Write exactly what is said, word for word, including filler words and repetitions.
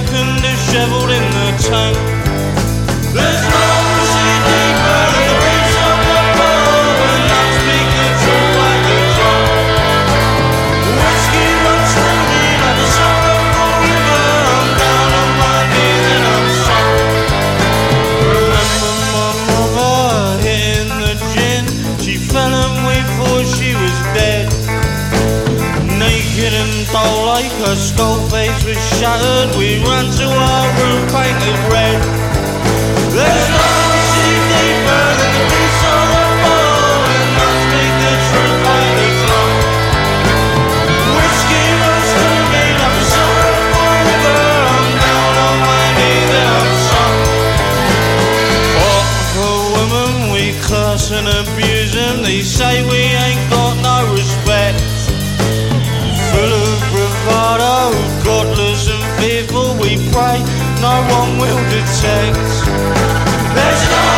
and dishevelled in the tank. There's no sea deeper than the beach of the pub, and I'm speaking true like a drum. Whiskey runs through me like a sorrowful river. I'm down on my knees and I'm sunk. Remember my mother hitting the gin. She fell and we thought she was dead. Naked and dull like her skull face was shattered. We ran to our room painted red. There's no sea deeper than the beach of the pub, and I speak the truth like a drum. Whiskey runs through me like a sorrowful river. I'm down on my knees and I'm sunk. What for women we curse and abuse them. They say we ain't got no respect. Full of bravado, godless and fearful, we pray no one will detect. There's no